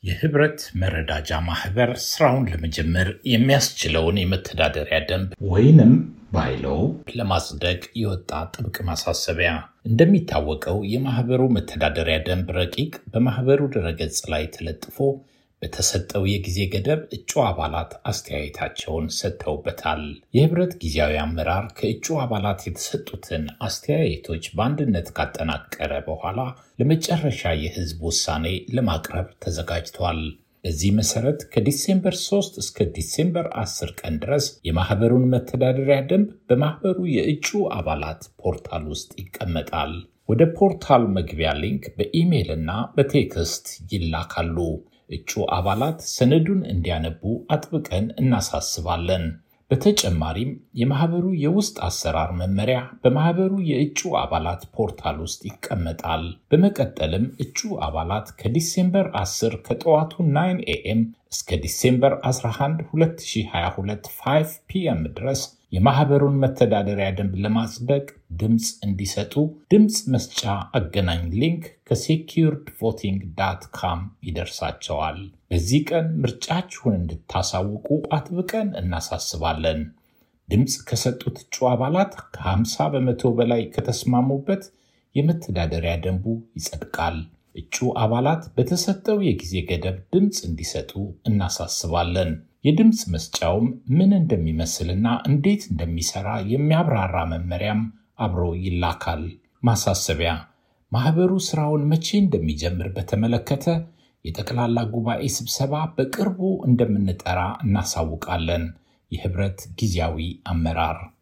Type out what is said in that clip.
የህብረት መረዳጃ ማህበር ስራውን ለመጀመር የሚያስችለውን የመተዳደሪያ ደንብ ወይንም ባይሎው ለማጽደቅ የወጣ ጥብቅ ማሳሰቢያ። እንደሚታወቀው የማህበሩ መተዳደሪያ ደንብ ረቂቅ በማህበሩ ድረገጽ ላይ ተለጥፎ በተሰጠው የጊዜ ገደብ እጩ አባላት አስተያየታቸውን ሰጥተውበታል። የህብረት ጊዜያዊ አመራር ከእጩ አባላት የተሰጡትን አስተያየቶች በአንድነት ካጠናቀረ በኋላ ለመጨረሻ የህዝብ ውሳኔ ለማቅረብ ተዘጋጅቷል። በዚህ መሰረት ከዲሴምበር 3 እስከ ዲሴምበር 10 ቀን ድረስ የማህበሩን መተዳደሪያ ደንብ በማህበሩ የእጩ አባላት ፖርታል ውስጥ ይቀመጣል። ወደ ፖርታል መግቢያ ሊንክ በኢሜይል እና በቴክስት ይላካሉ። እጩ አባላት ሰነዱን እንዲያነቡ አጥብቀን እናሳስባለን። በተጨማሪም የማህበሩ የውስጥ አሰራር መመሪያ በማህበሩ የእጩ አባላት ፖርታል ውስጥ ይቀመጣል። በመቀጠልም እጩ አባላት ከዲሴምበር 10 ከጠዋቱ 9 AM እስከ ዲሴምበር 11 2022 5 PM ድረስ የማህበሩን መተዳደሪያ ደንብ ለማጽደቅ ድምጽ እንዲሰጡ ድምጽ መስጫ አገናኝ ሊንክ ከsecuredvoting.com ይደርሳቸዋል። በዚህ ቀን ምርጫችሁን እንድታሳውቁ አጥብቀን እናሳስባለን። ድምጽ ከሰጡት እጩ አባላት ከ50% በላይ ከተስማሙበት የመተዳደሪያ ደንቡ ይጸድቃል። እጩ አባላት በተሰጠው የጊዜ ገደብ ድምጽ እንዲሰጡ እናሳስባለን። የድምጽ መስጫውም ምን እንደሚመስልና እንዴት እንደሚሰራ የሚያብራራ መመሪያም አብሮ ይላካል። ማሳሰቢያ፣ ማህበሩ ስራውን መቼ እንደሚጀምር በተመለከተ የጠቅላላ ጉባኤ ስብሰባ በቅርቡ እንደምንጠራ እናሳውቃለን። የህብረት ጊዜያዊ አመራር